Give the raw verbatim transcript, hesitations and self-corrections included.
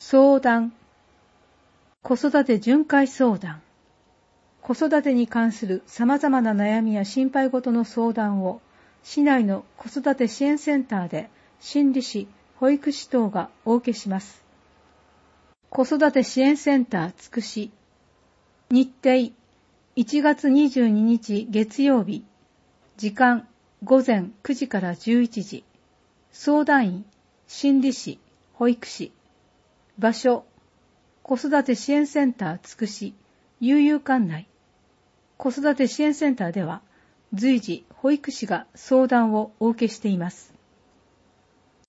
相談。子育て巡回相談。子育てに関する様々な悩みや心配事の相談を市内の子育て支援センターで心理士、保育士等がお受けします。子育て支援センターつくし。日程いちがつにじゅうににち月曜日。時間ごぜんくじからじゅういちじ。相談員、心理士、保育士。場所、子育て支援センターつくし、悠々館内。子育て支援センターでは随時保育士が相談をお受けしています。